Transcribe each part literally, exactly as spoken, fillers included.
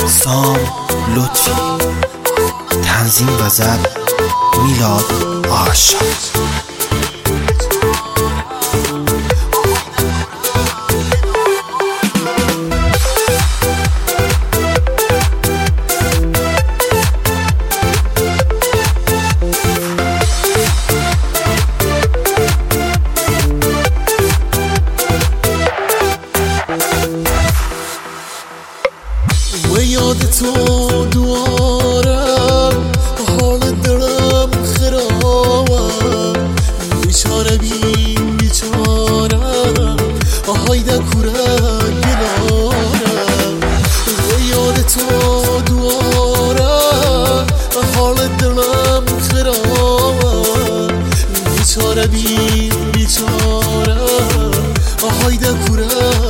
سام لطفی، تنظیم و ضبط میلاد آشا. و یاد تو دوارم حال دلم خرابم، بیچاره بین بیچارم آهایده کوره گلارم. و یاد تو دوارم حال دلم خرابم، بیچاره بین بیچارم آهایده کوره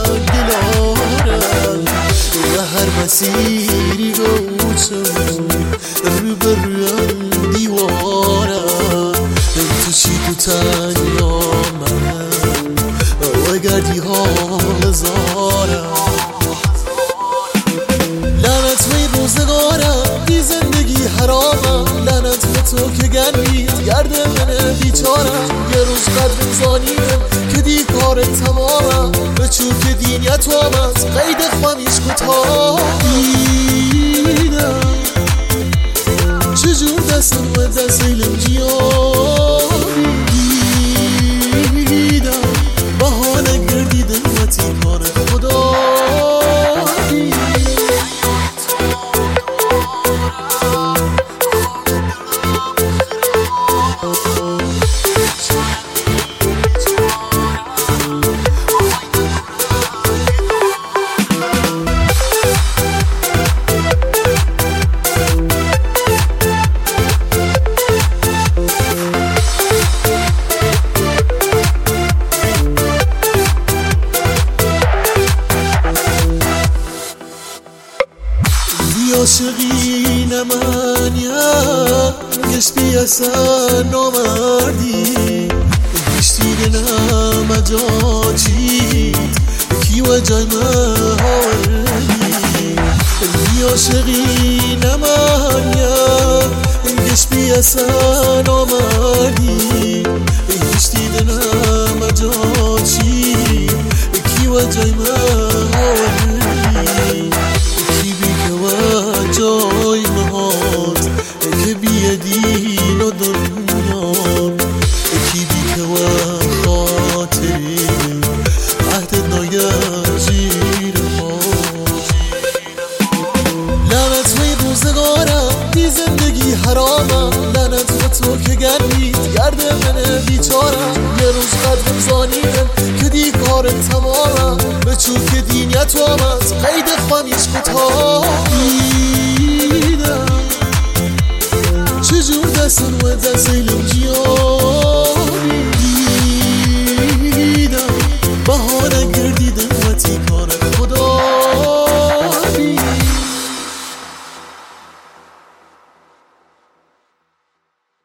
گلارم. و هر مسیری روچم رو بر رویم دیوارم، تو چی تو تنیا من و گردی حال زارم. لعنت به روزگارم بی زندگی حرامم، لعنت به تو که گردید گرد من بیچارم. یه روز قدر زانیم که دی کار تمامم، به چوک دینیت آمد قید خوامیش کتا دیدم. چجور دستم و دست ایلم جیانی دیدم، بهانه گردیدم و تیکار خدا دیدم. عاشقی نمانیا گشتی اصلا نامردی، گشتی نم اجاچید کی و جای مهاردی. عاشقی نمانیا گشتی اصلا نامردی، گشتی نم اجاچید کی و جای مهاردی. جای مهات که بیدین و دنیا، کی بی که و خاطری عهد نایجیر ها. لعنت به روزگارم بی زندگی حرامم، لعنت به تو که گردید گرد من بیچارم. یه روز قدرم زانیم که دی کار تمامم، به چوک دینیت آمد قید خوامیش کتا